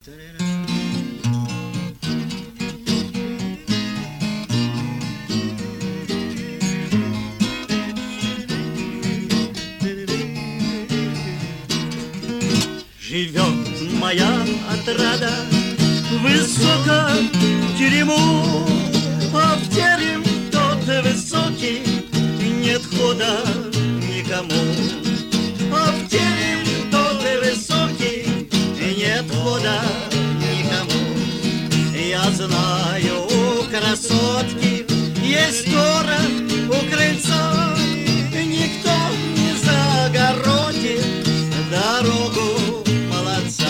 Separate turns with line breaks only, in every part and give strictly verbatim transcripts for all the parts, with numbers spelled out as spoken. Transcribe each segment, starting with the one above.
Живет моя отрада высоко в терему, а в терем тот высокий нет хода никому. А в терем тот высокий нет хода никому. Я знаю, у красотки есть город у крыльца, никто не загородит дорогу молодца.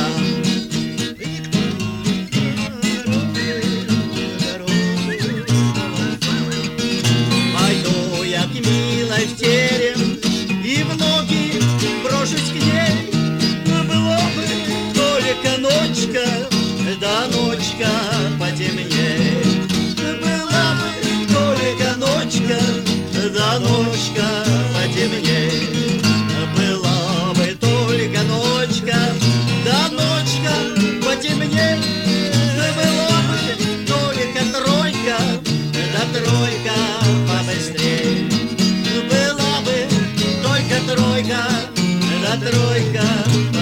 Пойду я к милой в терем и в ноги брошусь к ней. Было бы только ночка, да ночка потемней. Была бы только ночка, да ночка потемней. Была бы только ночка, да ночка потемней. Была бы только тройка, да тройка побыстрей. Была бы только тройка, да тройка